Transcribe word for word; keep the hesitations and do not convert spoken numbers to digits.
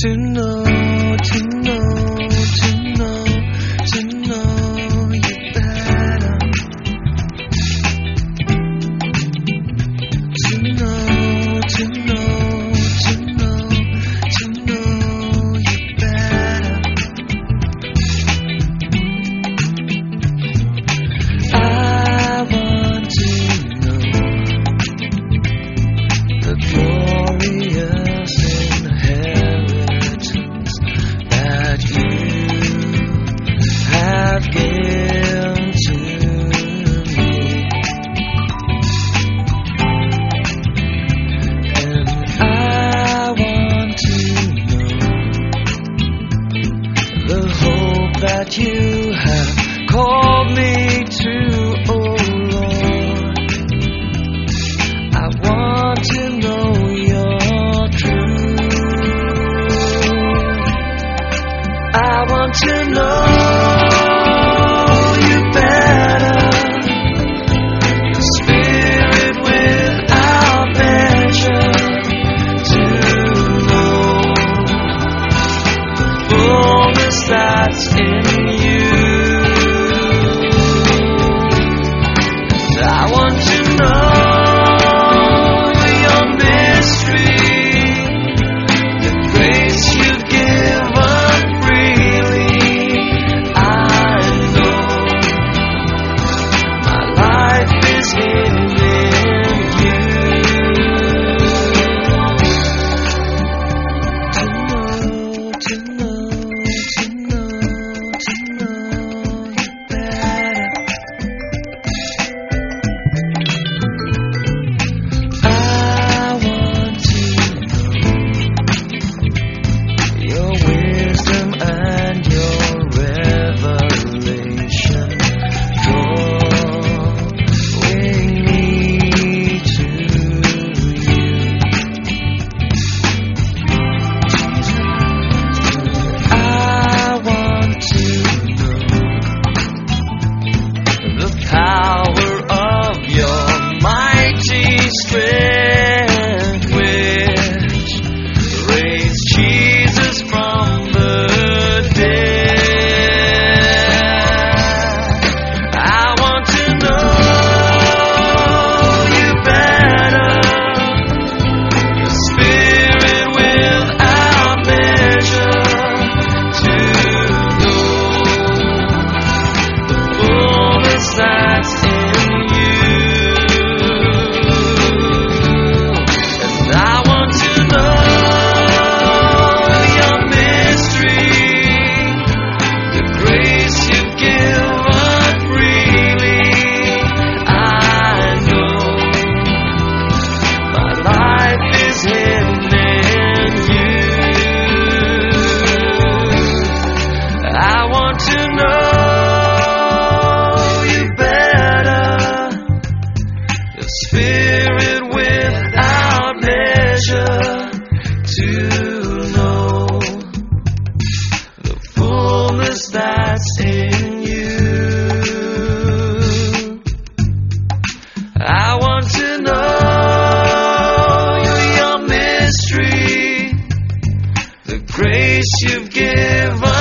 to know, to know, to know, to know you better. To know, to know, to know, to know you better. I want to know the glorious inheritance that you have given to me, and I want to know the hope that you have called me to, oh Lord. I want to know your truth. I want to know you better. The Spirit without measure, to know the fullness that's in you. I want to know your mystery, the grace you've given freely. I know my life is hidden in you. To know, to know, to know, to know you better. I want to know your wisdom and your revelation, drawing me to you. I want to know the power of your mighty strength, which raised Jesus from the dead. I want to know you better. The Spirit without measure, to know the fullness that's in you. And I want to know your mystery, the grace you've given freely. I know my life is hidden in you. I want to know you better. The Spirit without measure, to know the fullness that's in you. I want to know your mystery, the grace you've given